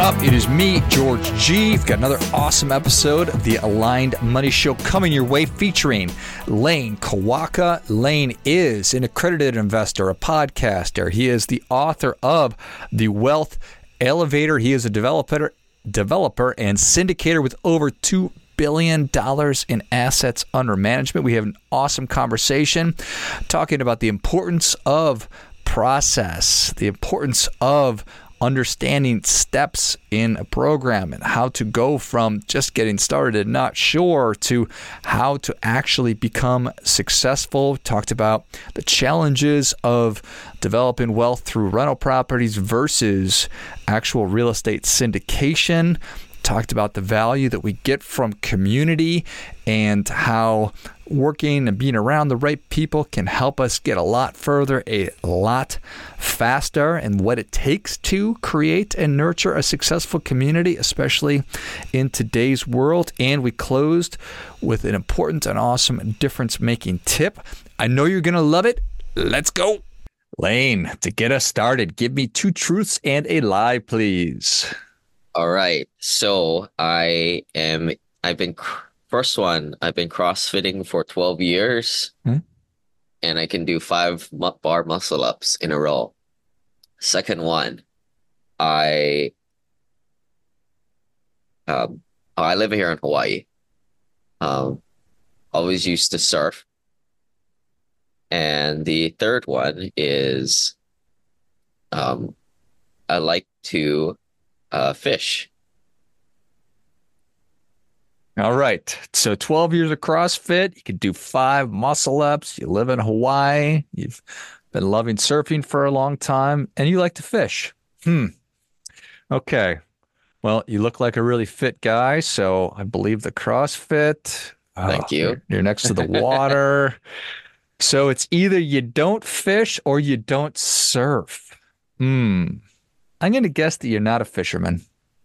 up? It is me, George G. We've got another awesome episode of the Aligned Money Show coming your way featuring Lane Kawaka. Lane is an accredited investor, a podcaster. He is the author of The Wealth Elevator. He is a developer and syndicator with over $2 billion in assets under management. We have an awesome conversation talking about the importance of process, the importance of understanding steps in a program and how to go from just getting started and not sure to how to actually become successful. Talked about the challenges of developing wealth through rental properties versus actual real estate syndication. Talked about the value that we get from community and how working and being around the right people can help us get a lot further, a lot faster, and what it takes to create and nurture a successful community, especially in today's world. And we closed with an important and awesome difference-making tip. I know you're going to love it. Let's go. Lane, to get us started, give me 2 truths and a lie, please. All right. So I've been CrossFitting for 12 years and I can do 5 bar muscle ups in a row. Second one, I live here in Hawaii. Always used to surf. And the third one is I like to fish. All right. So 12 years of CrossFit, you can do 5 muscle ups. You live in Hawaii. You've been loving surfing for a long time and you like to fish. Okay. Well, you look like a really fit guy. So I believe the CrossFit. Thank you. You're next to the water. So it's either you don't fish or you don't surf. I'm going to guess that you're not a fisherman.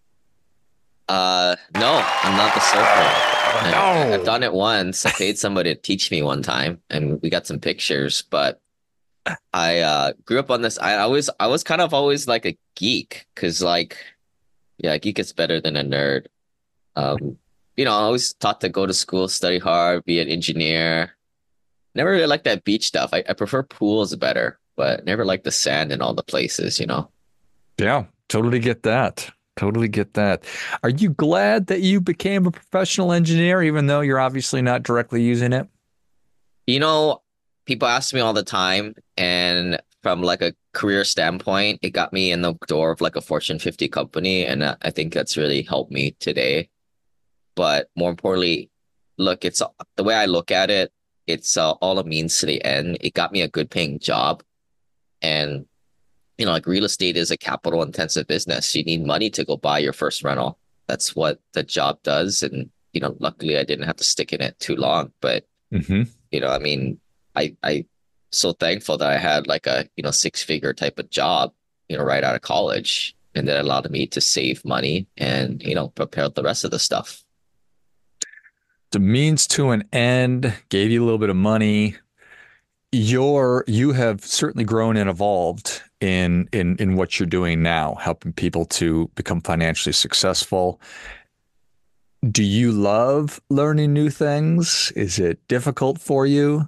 No, I'm not the surfer. No. I've done it once. I paid somebody to teach me one time and we got some pictures, but I grew up on this. I was kind of always like a geek because a geek is better than a nerd. I always taught to go to school, study hard, be an engineer. Never really liked that beach stuff. I prefer pools better, but never liked the sand in all the places, Yeah, totally get that. Totally get that. Are you glad that you became a professional engineer, even though you're obviously not directly using it? People ask me all the time, and from like a career standpoint, it got me in the door of like a Fortune 50 company, and I think that's really helped me today. But more importantly, look, it's the way I look at it, it's all a means to the end. It got me a good paying job, and like real estate is a capital intensive business. You need money to go buy your first rental. That's what the job does. And, luckily I didn't have to stick in it too long, but, I so thankful that I had like a, 6-figure type of job, right out of college. And that allowed me to save money and, prepare the rest of the stuff. The means to an end gave you a little bit of money. You have certainly grown and evolved in what you're doing now, helping people to become financially successful. Do you love learning new things? Is it difficult for you?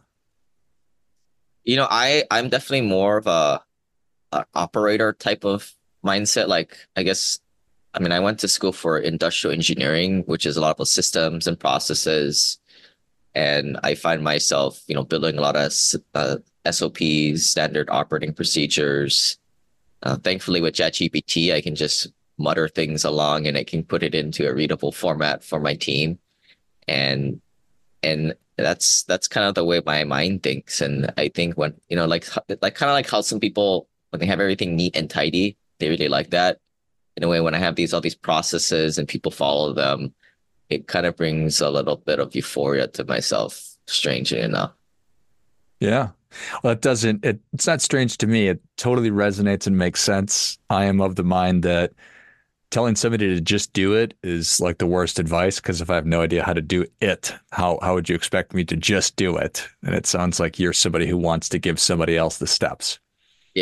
I'm definitely more of an operator type of mindset. Like, I went to school for industrial engineering, which is a lot of systems and processes. And I find myself, building a lot of SOPs, standard operating procedures. Thankfully, with ChatGPT, I can just mutter things along and I can put it into a readable format for my team. And that's kind of the way my mind thinks. And I think when, kind of like how some people, when they have everything neat and tidy, they really like that. In a way, when I have all these processes and people follow them, it kind of brings a little bit of euphoria to myself, strangely enough. Yeah. Well, it's not strange to me. It totally resonates and makes sense. I am of the mind that telling somebody to just do it is like the worst advice, because if I have no idea how to do it, how would you expect me to just do it? And it sounds like you're somebody who wants to give somebody else the steps. Yeah.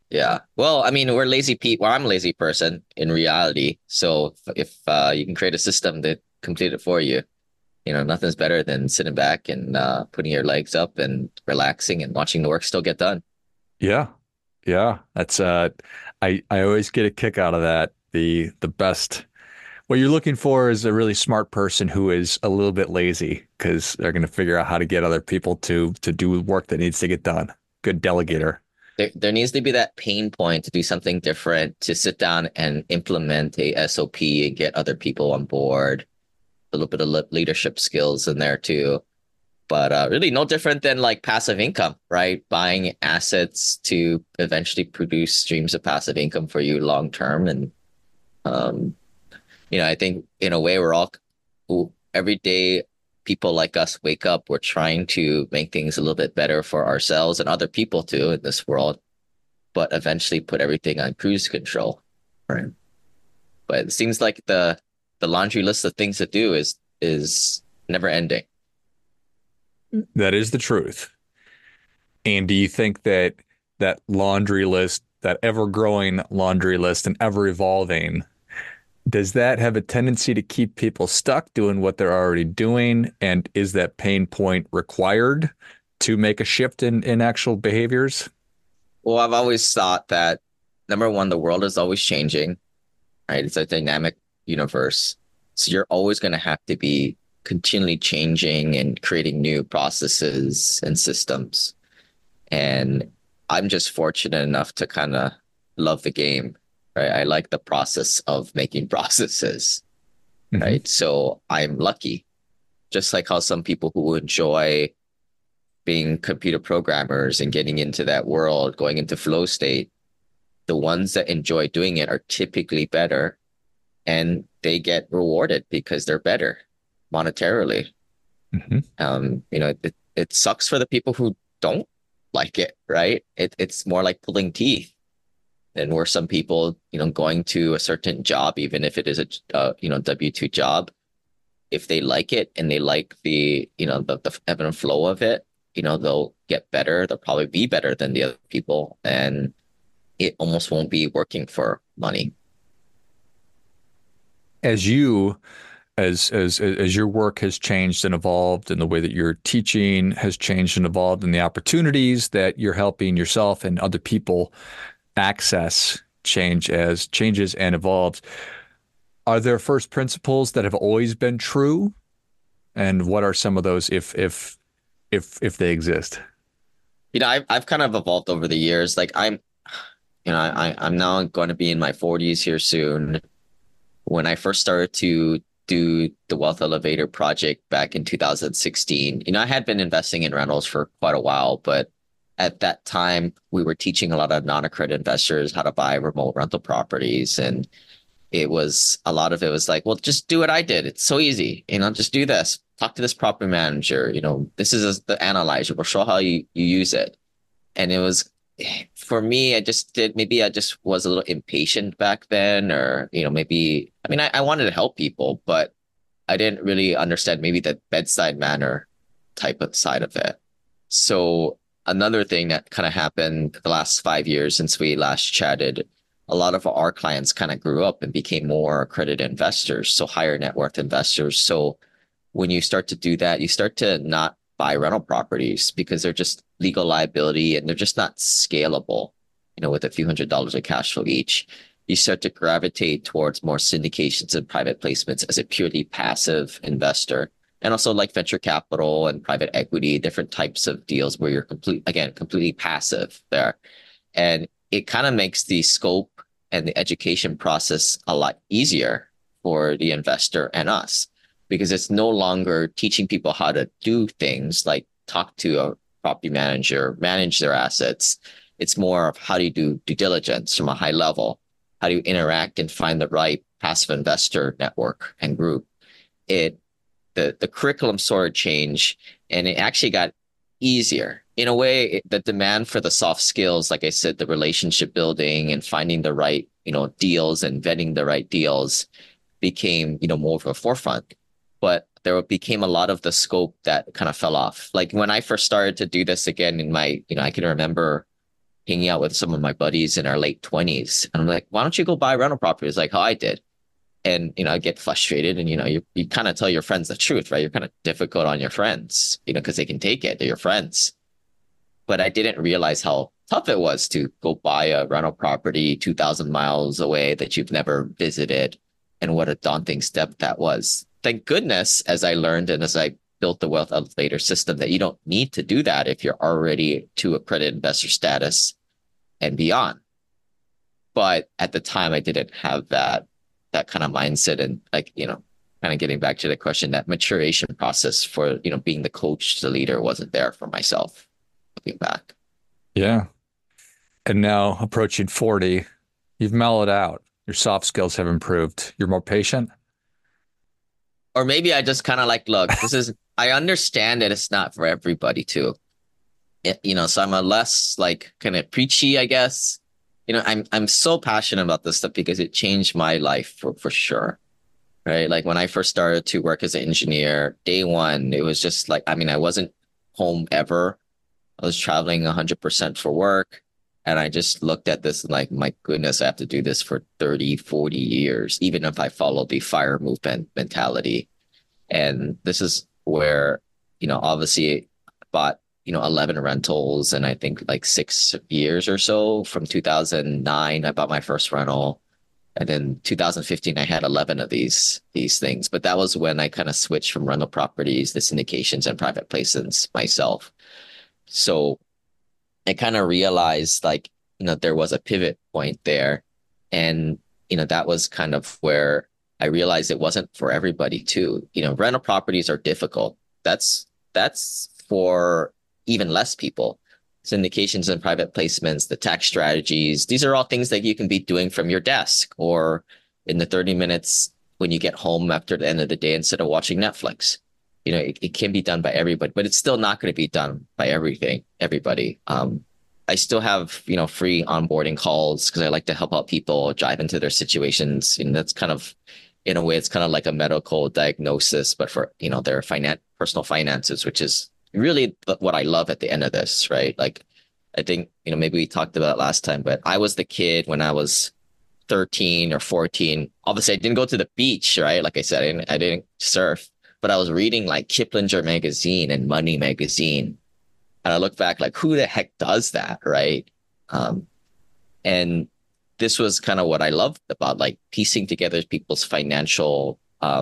Yeah. Well, I mean, we're lazy people. Well, I'm a lazy person in reality. So if you can create a system that complete it for you, nothing's better than sitting back and putting your legs up and relaxing and watching the work still get done. Yeah. Yeah. That's I always get a kick out of that. The best what you're looking for is a really smart person who is a little bit lazy because they're going to figure out how to get other people to do work that needs to get done. Good delegator. There needs to be that pain point to do something different, to sit down and implement a SOP and get other people on board. A little bit of leadership skills in there too. But really no different than like passive income, right? Buying assets to eventually produce streams of passive income for you long term. And um, I think in a way we're all every day people like us wake up, we're trying to make things a little bit better for ourselves and other people too in this world, but eventually put everything on cruise control. Right. But it seems like the laundry list of things to do is never ending. That is the truth. And do you think that that laundry list, that ever-growing laundry list and ever evolving, does that have a tendency to keep people stuck doing what they're already doing? And is that pain point required to make a shift in actual behaviors? Well, I've always thought that number one, the world is always changing, right? It's a dynamic universe. So you're always going to have to be continually changing and creating new processes and systems. And I'm just fortunate enough to kind of love the game, right? I like the process of making processes, Hmm. right? So I'm lucky, just like how some people who enjoy being computer programmers and getting into that world, going into flow state, the ones that enjoy doing it are typically better and they get rewarded because they're better monetarily. Hmm. It sucks for the people who don't like it, right? It's more like pulling teeth. And where some people, going to a certain job, even if it is a W-2 job, if they like it and they like the ebb and flow of it, they'll get better. They'll probably be better than the other people, and it almost won't be working for money. As you as your work has changed and evolved and the way that you're teaching has changed and evolved and the opportunities that you're helping yourself and other people access changes and evolves, are there first principles that have always been true? And what are some of those if they exist? I've kind of evolved over the years. Like I'm now going to be in my 40s here soon. When I first started to do the Wealth Elevator project back in 2016, I had been investing in rentals for quite a while, but at that time we were teaching a lot of non-accredited investors how to buy remote rental properties. And a lot of it was like, well, just do what I did. It's so easy, just do this, talk to this property manager, this is the analyzer. We'll show how you use it. And it was for me, maybe I just was a little impatient back then, or, maybe, I mean, I wanted to help people, but I didn't really understand maybe the bedside manner type of side of it. So another thing that kind of happened the last 5 years since we last chatted, a lot of our clients kind of grew up and became more accredited investors, so higher net worth investors. So when you start to do that, you start to not buy rental properties because they're just legal liability and they're just not scalable, with a few $100s of cash flow each. You start to gravitate towards more syndications and private placements as a purely passive investor. And also like venture capital and private equity, different types of deals where you're completely passive there. And it kind of makes the scope and the education process a lot easier for the investor and us, because it's no longer teaching people how to do things like talk to a property manager, manage their assets. It's more of how do you do due diligence from a high level? How do you interact and find the right passive investor network and group? The curriculum sort of changed, and it actually got easier. In a way, the demand for the soft skills, like I said, the relationship building and finding the right, deals and vetting the right deals became, more of a forefront. But there became a lot of the scope that kind of fell off. Like when I first started to do this again in my, I can remember hanging out with some of my buddies in our late 20s. And I'm like, why don't you go buy rental properties like how I did? And, I get frustrated and, you kind of tell your friends the truth, right? You're kind of difficult on your friends, because they can take it. They're your friends. But I didn't realize how tough it was to go buy a rental property 2,000 miles away that you've never visited, and what a daunting step that was. Thank goodness, as I learned and as I built the Wealth Elevator system, that you don't need to do that if you're already to accredited investor status and beyond. But at the time, I didn't have that kind of mindset, and kind of getting back to the question, that maturation process for, being the coach, the leader wasn't there for myself looking back. Yeah. And now approaching 40, you've mellowed out. Your soft skills have improved. You're more patient. Or maybe I just kind of look, I understand that it's not for everybody too. So I'm a less kind of preachy, I guess. I'm so passionate about this stuff because it changed my life for sure. Right. Like when I first started to work as an engineer, day one, it was just I wasn't home ever. I was traveling 100% for work. And I just looked at this like, my goodness, I have to do this for 30, 40 years, even if I follow the FIRE movement mentality. And this is where, obviously bought 11 rentals, and I think 6 years or so. From 2009, I bought my first rental. And then 2015, I had 11 of these things. But that was when I kind of switched from rental properties to syndications and private placements myself. So I kind of realized there was a pivot point there. And, that was kind of where I realized it wasn't for everybody too. Rental properties are difficult. That's for even less people. Syndications and private placements, the tax strategies, these are all things that you can be doing from your desk or in the 30 minutes when you get home after the end of the day instead of watching Netflix. It can be done by everybody, but it's still not going to be done by everybody. I still have, free onboarding calls because I like to help out people dive into their situations. And that's kind of, in a way, it's kind of like a medical diagnosis, but for, their personal finances, which is really what I love at the end of this, right? I think, maybe we talked about it last time, but I was the kid when I was 13 or 14. Obviously, I didn't go to the beach, right? Like I said, I didn't surf, but I was reading Kiplinger magazine and Money magazine. And I look back who the heck does that, right? And this was kind of what I loved about piecing together people's financial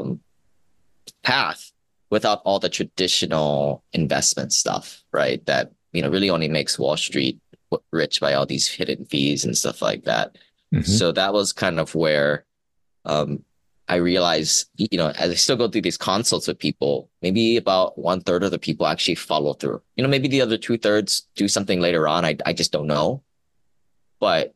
path without all the traditional investment stuff, right? That, really only makes Wall Street rich by all these hidden fees and stuff like that. Mm-hmm. So that was kind of where I realized, as I still go through these consults with people, maybe about 1/3 of the people actually follow through. Maybe the other 2/3 do something later on. I just don't know. But,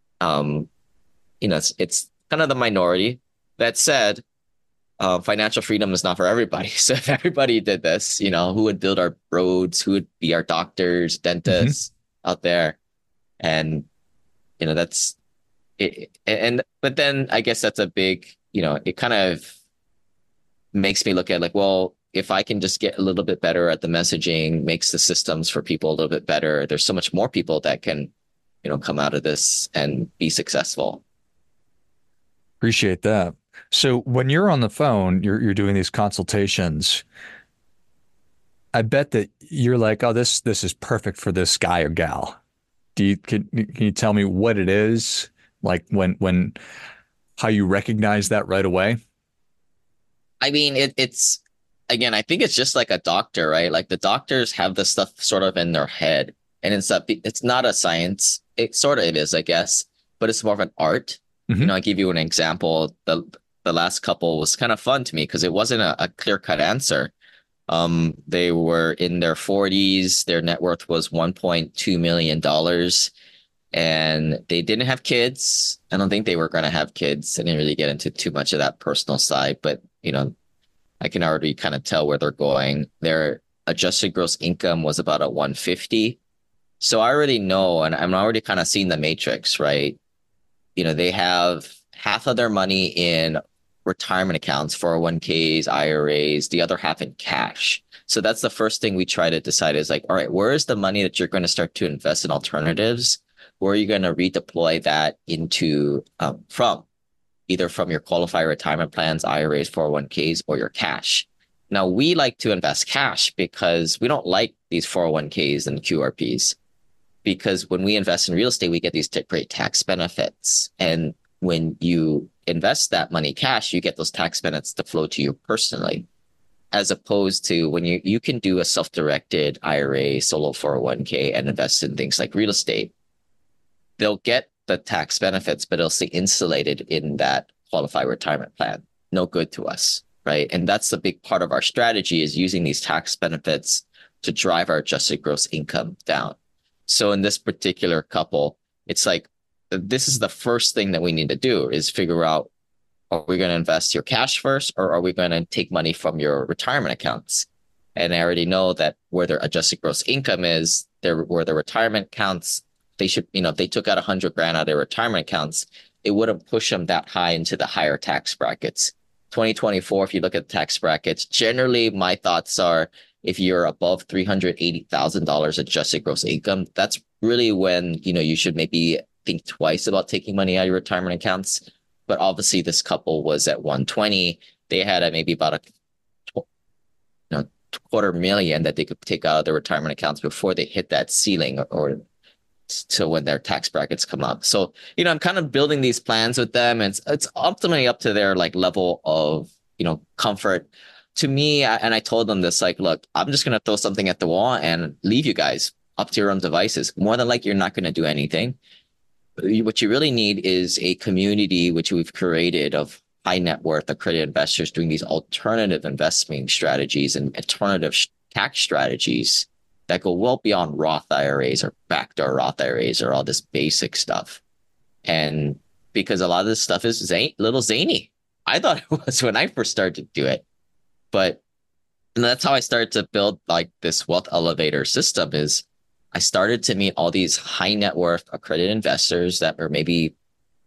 it's kind of the minority. That said, financial freedom is not for everybody. So if everybody did this, who would build our roads? Who would be our doctors, dentists out there? And, that's it. But then I guess that's a big, it kind of makes me look at well, if I can just get a little bit better at the messaging, makes the systems for people a little bit better, there's so much more people that can, come out of this and be successful. Appreciate that. So when you're on the phone, you're doing these consultations, I bet that you're like, oh, this is perfect for this guy or gal. Can you tell me what it is? When how you recognize that right away? I mean, it's again, I think it's just like a doctor, right? The doctors have this stuff sort of in their head, and it's not a science. It sort of is, I guess, but it's more of an art. Mm-hmm. I'll give you an example. The last couple was kind of fun to me because it wasn't a clear-cut answer. They were in their 40s. Their net worth was $1.2 million. And they didn't have kids. I don't think they were going to have kids. I didn't really get into too much of that personal side, but, I can already kind of tell where they're going. Their adjusted gross income was about a 150. So I already know, and I'm already kind of seeing the matrix, right? They have half of their money in retirement accounts, 401ks, IRAs, the other half in cash. So that's the first thing we try to decide is all right, where is the money that you're going to start to invest in alternatives where are you going to redeploy that into from either from your qualified retirement plans, IRAs, 401ks, or your cash. Now, we like to invest cash because we don't like these 401ks and QRPs, because when we invest in real estate, we get these great tax benefits. And when you invest that money cash, you get those tax benefits to flow to you personally, as opposed to when you can do a self-directed IRA, solo 401k, and invest in things like real estate. They'll get the tax benefits, but it'll stay insulated in that qualified retirement plan. No good to us, right? And that's the big part of our strategy, is using these tax benefits to drive our adjusted gross income down. So in this particular couple, it's like, this is the first thing that we need to do, is figure out, are we going to invest your cash first, or are we going to take money from your retirement accounts? And I already know that where their adjusted gross income is, where their retirement accounts, they should, if they took out 100 grand out of their retirement accounts, it wouldn't push them that high into the higher tax brackets. 2024, if you look at the tax brackets, generally my thoughts are, if you're above $380,000 adjusted gross income, that's really when, you should maybe think twice about taking money out of your retirement accounts. But obviously this couple was at 120. They had maybe about a $250,000 that they could take out of their retirement accounts before they hit that ceiling, or so when their tax brackets come up. So, I'm kind of building these plans with them, and it's ultimately up to their level of, comfort. To me, and I told them this, look, I'm just going to throw something at the wall and leave you guys up to your own devices. More than likely, you're not going to do anything. What you really need is a community, which we've created, of high net worth accredited investors doing these alternative investment strategies and alternative tax strategies that go well beyond Roth IRAs or backdoor Roth IRAs or all this basic stuff. And because a lot of this stuff is little zany. I thought it was when I first started to do it. But that's how I started to build this wealth elevator system. Is I started to meet all these high net worth accredited investors that were maybe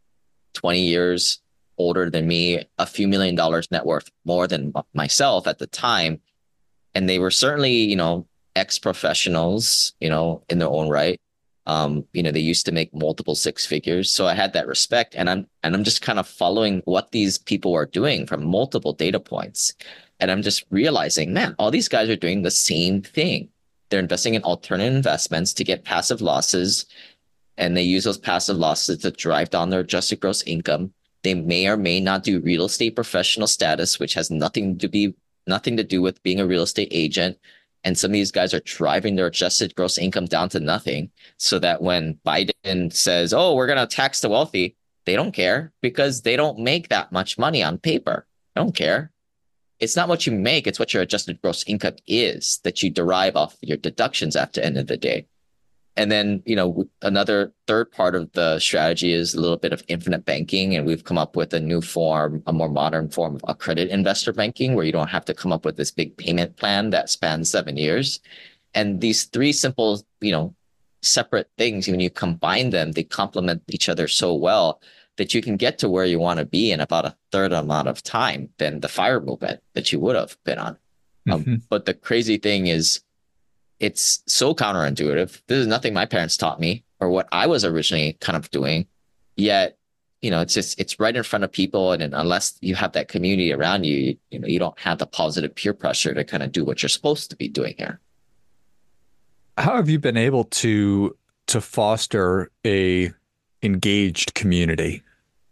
20 years older than me, a few $1 million net worth more than myself at the time. And they were certainly, ex-professionals, in their own right. They used to make multiple six figures. So I had that respect, and I'm just kind of following what these people are doing from multiple data points. And I'm just realizing, man, all these guys are doing the same thing. They're investing in alternative investments to get passive losses, and they use those passive losses to drive down their adjusted gross income. They may or may not do real estate professional status, which has nothing to do with being a real estate agent. And some of these guys are driving their adjusted gross income down to nothing, so that when Biden says, oh, we're going to tax the wealthy, they don't care, because they don't make that much money on paper. They don't care. It's not what you make, it's what your adjusted gross income is that you derive off your deductions at the end of the day. And then, another third part of the strategy is a little bit of infinite banking. And we've come up with a new form, a more modern form of accredited investor banking, where you don't have to come up with this big payment plan that spans 7 years. And these three simple, separate things, when you combine them, they complement each other so well that you can get to where you want to be in about a third amount of time than the FIRE movement that you would have been on. But the crazy thing is, it's so counterintuitive. This is nothing my parents taught me or what I was originally kind of doing. Yet, it's right in front of people. And unless you have that community around you, you don't have the positive peer pressure to kind of do what you're supposed to be doing here. How have you been able to foster a engaged community?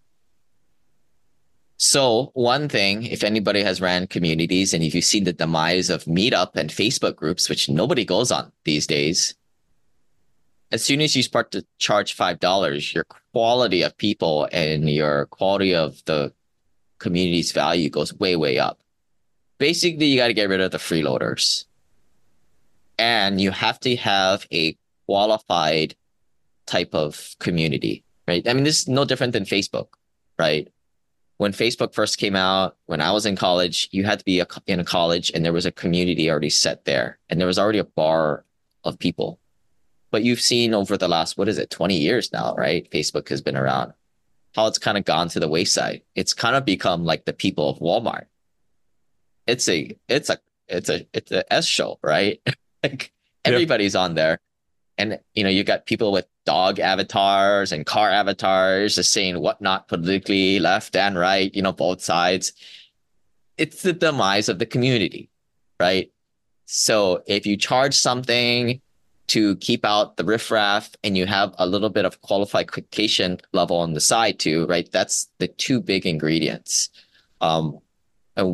So one thing, if anybody has ran communities, and if you've seen the demise of Meetup and Facebook groups, which nobody goes on these days, as soon as you start to charge $5, your quality of people and your quality of the community's value goes way, way up. Basically, you got to get rid of the freeloaders. And you have to have a qualified type of community, right? I mean, this is no different than Facebook, right? When Facebook first came out, when I was in college, you had to be in a college, and there was a community already set there, and there was already a bar of people. But you've seen over the last, 20 years now, right? Facebook has been around, how it's kind of gone to the wayside. It's kind of become like the people of Walmart. It's a S show, right? Like everybody's on there. And you got people with dog avatars and car avatars just saying what not politically, left and right, both sides. It's the demise of the community, right? So if you charge something to keep out the riffraff and you have a little bit of qualification level on the side too, right? That's the two big ingredients. Um, and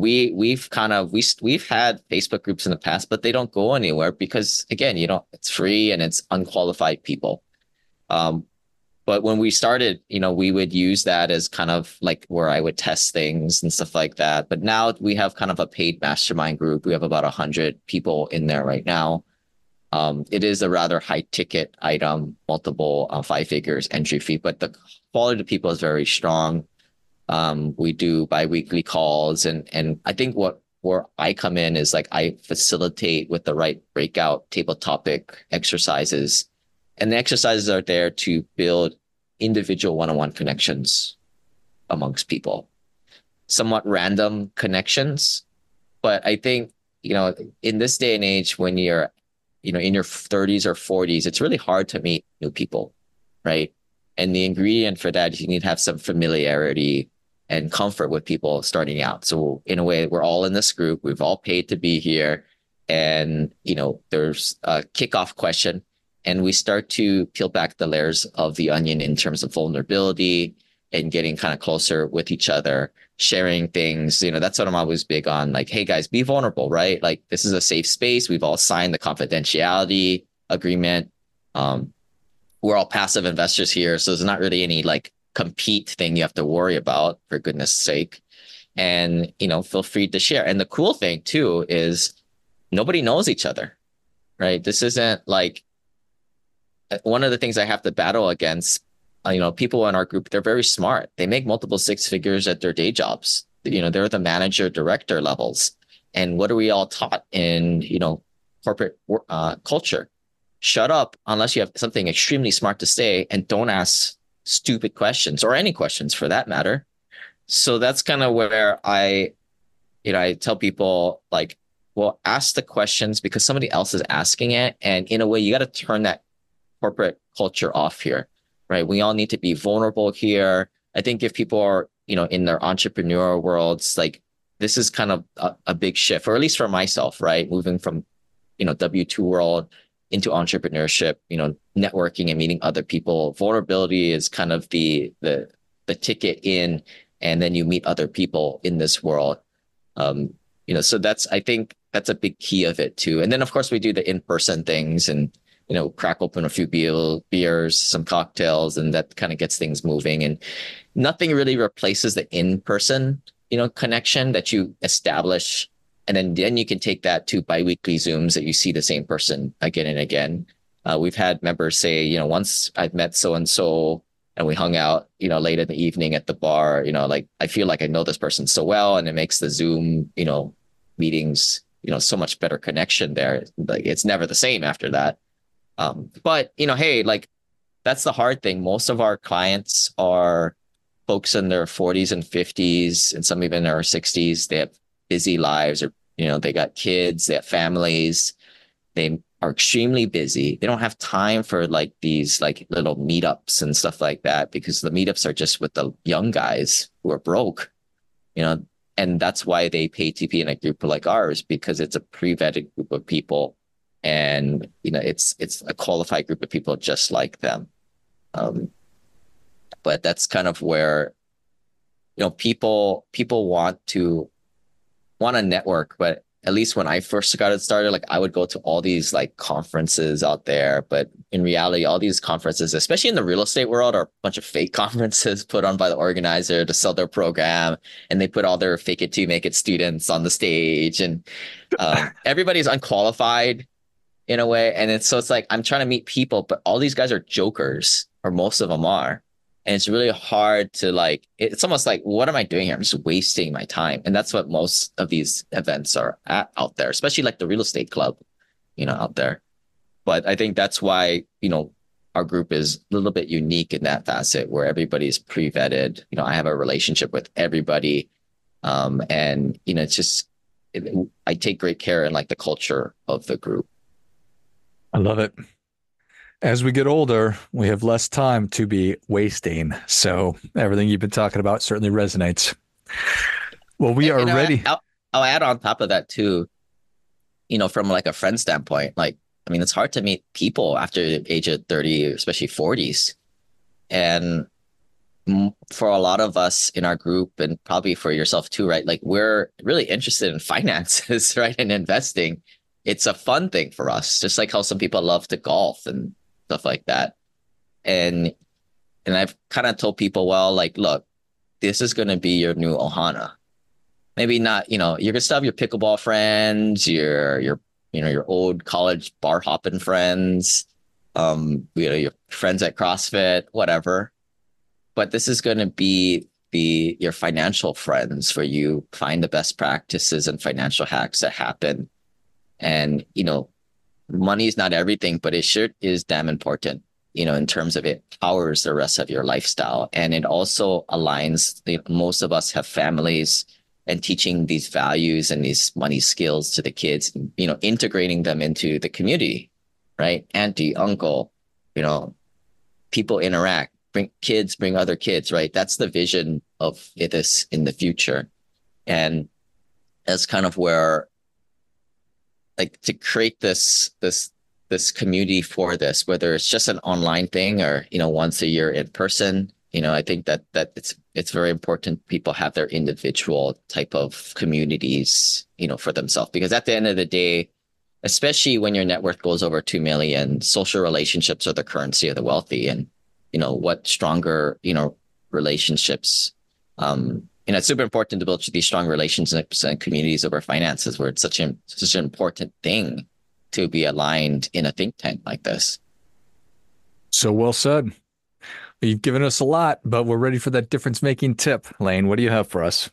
we've had Facebook groups in the past, but they don't go anywhere because again, it's free and it's unqualified people. Um, but when we started, we would use that as kind of like where I would test things and stuff like that. But now we have kind of a paid mastermind group. We have about 100 people in there right now. It is a rather high ticket item, multiple 5 figures entry fee, but the quality of people is very strong. We do biweekly calls, and I think where I come in is like I facilitate with the right breakout table topic exercises, and the exercises are there to build individual one-on-one connections amongst people, somewhat random connections. But I think, in this day and age, when you're, in your 30s or 40s, it's really hard to meet new people, right? And the ingredient for that is you need to have some familiarity and comfort with people starting out. So in a way, we're all in this group. We've all paid to be here. And, there's a kickoff question. And we start to peel back the layers of the onion in terms of vulnerability and getting kind of closer with each other, sharing things. That's what I'm always big on. Like, hey guys, be vulnerable, right? Like, this is a safe space. We've all signed the confidentiality agreement. We're all passive investors here. So there's not really any like compete thing you have to worry about, for goodness sake. And, feel free to share. And the cool thing too is nobody knows each other, right? This isn't like one of the things I have to battle against. People in our group, they're very smart. They make multiple 6 figures at their day jobs. They're the manager, director levels. And what are we all taught in, corporate culture? Shut up unless you have something extremely smart to say, and don't ask stupid questions, or any questions for that matter. So that's kind of where I tell people, like, well, ask the questions because somebody else is asking it. And in a way, you got to turn that corporate culture off here, right? We all need to be vulnerable here. I think if people are, in their entrepreneurial worlds, like, this is kind of a big shift, or at least for myself, right? Moving from, W2 world into entrepreneurship, networking and meeting other people. Vulnerability is kind of the ticket in, and then you meet other people in this world. So I think that's a big key of it too. And then of course we do the in-person things and, crack open a few beers, some cocktails, and that kind of gets things moving. And nothing really replaces the in-person, connection that you establish. And then you can take that to biweekly Zooms that you see the same person again and again. We've had members say, once I've met so-and-so and we hung out, late in the evening at the bar, like, I feel like I know this person so well, and it makes the Zoom, meetings, so much better connection there. Like, it's never the same after that. But, hey, like, that's the hard thing. Most of our clients are folks in their 40s and 50s, and some even in their 60s. They have busy lives, or, they got kids, they have families. They are extremely busy. They don't have time for like these like little meetups and stuff like that, because the meetups are just with the young guys who are broke, and that's why they pay to be in a group like ours, because it's a pre-vetted group of people. And, it's a qualified group of people just like them. But that's kind of where, people want to network. But at least when I first got it started, like, I would go to all these like conferences out there. But in reality, all these conferences, especially in the real estate world, are a bunch of fake conferences put on by the organizer to sell their program. And they put all their fake it to make it students on the stage. And everybody's unqualified in a way. And it's like, I'm trying to meet people, but all these guys are jokers, or most of them are. And it's really hard to like, it's almost like, what am I doing here? I'm just wasting my time. And that's what most of these events are out there, especially like the real estate club, out there. But I think that's why, our group is a little bit unique in that facet, where everybody's pre-vetted. I have a relationship with everybody. And, it's just, I take great care in like the culture of the group. I love it. As we get older, we have less time to be wasting. So everything you've been talking about certainly resonates. Well, we are And ready. I'll add on top of that too, from like a friend standpoint, like, I mean, it's hard to meet people after the age of 30, especially 40s. And for a lot of us in our group, and probably for yourself too, right? Like, we're really interested in finances, right? And investing. It's a fun thing for us, just like how some people love to golf and stuff like that. And I've kind of told people, well, like, look, this is going to be your new Ohana. Maybe not, you're gonna still have your pickleball friends, your old college bar hopping friends, your friends at CrossFit, whatever. But this is gonna be your financial friends where you find the best practices and financial hacks that happen. And, money is not everything, but it sure is damn important, in terms of it powers the rest of your lifestyle. And it also aligns, most of us have families, and teaching these values and these money skills to the kids, integrating them into the community, right? Auntie, uncle, people interact, bring other kids, right? That's the vision of this in the future. And that's kind of where, like, to create this community for this, whether it's just an online thing or, once a year in person, I think that it's very important people have their individual type of communities, for themselves, because at the end of the day, especially when your net worth goes over 2 million, social relationships are the currency of the wealthy. And, what stronger, relationships, it's super important to build these strong relationships and communities over finances, where it's such an important thing to be aligned in a think tank like this. So well said. You've given us a lot, but we're ready for that difference-making tip. Lane, what do you have for us?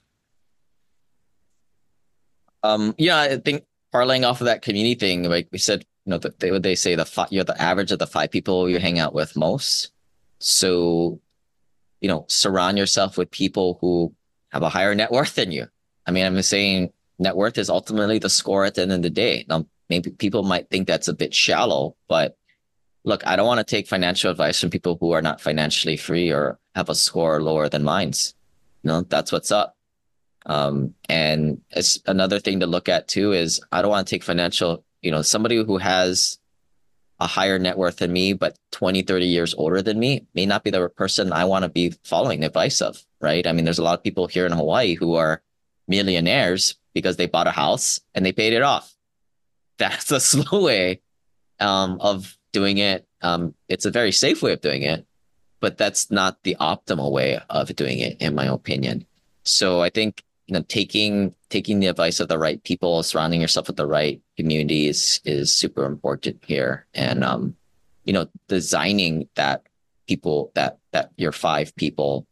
I think parlaying off of that community thing, like we said, they say you're the average of the 5 people you hang out with most. So, surround yourself with people who have a higher net worth than you. I mean, I'm saying net worth is ultimately the score at the end of the day. Now, maybe people might think that's a bit shallow, but look, I don't want to take financial advice from people who are not financially free or have a score lower than mine's. That's what's up. And it's another thing to look at too is I don't want to take financial, somebody who has a higher net worth than me, but 20, 30 years older than me may not be the person I want to be following the advice of, right? I mean, there's a lot of people here in Hawaii who are millionaires because they bought a house and they paid it off. That's a slow way of doing it. It's a very safe way of doing it, but that's not the optimal way of doing it, in my opinion. So I think, taking the advice of the right people, surrounding yourself with the right communities is super important here. And, designing that people, that your 5 people,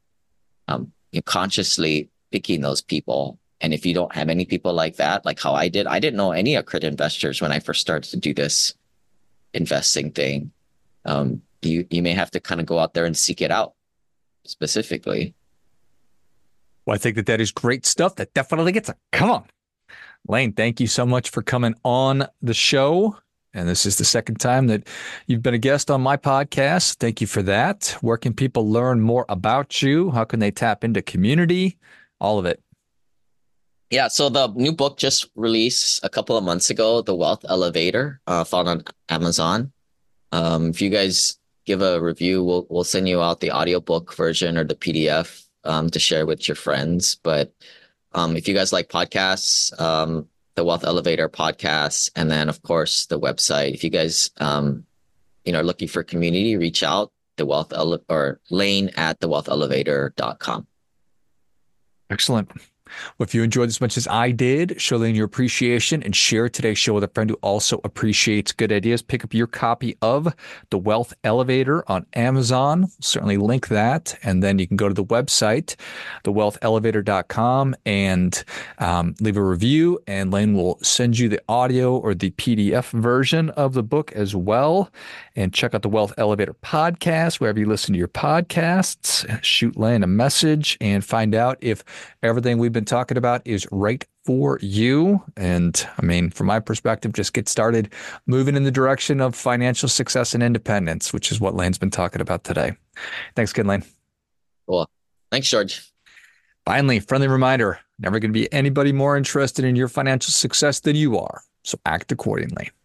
consciously picking those people. And if you don't have any people like that, like how I didn't know any accredited investors when I first started to do this investing thing. You may have to kind of go out there and seek it out specifically. Well, I think that is great stuff. That definitely gets a come on. Lane, thank you so much for coming on the show. And this is the second time that you've been a guest on my podcast. Thank you for that. Where can people learn more about you? How can they tap into community? All of it. Yeah, so the new book just released a couple of months ago, The Wealth Elevator, found on Amazon. If you guys give a review, we'll send you out the audiobook version or the PDF to share with your friends. But if you guys like podcasts, the Wealth Elevator podcast, and then of course the website. If you guys are looking for community, reach out or Lane at thewealthelevator.com. Excellent. Well, if you enjoyed this as much as I did, show Lane your appreciation and share today's show with a friend who also appreciates good ideas. Pick up your copy of The Wealth Elevator on Amazon. Certainly link that. And then you can go to the website, thewealthelevator.com, and leave a review. And Lane will send you the audio or the PDF version of the book as well. And check out the Wealth Elevator podcast, wherever you listen to your podcasts. Shoot Lane a message and find out if everything we've been been talking about is right for you. And I mean, from my perspective, just get started moving in the direction of financial success and independence, which is what Lane's been talking about today. Thanks again, Lane. Cool. Thanks, George. Finally, friendly reminder, never going to be anybody more interested in your financial success than you are. So act accordingly.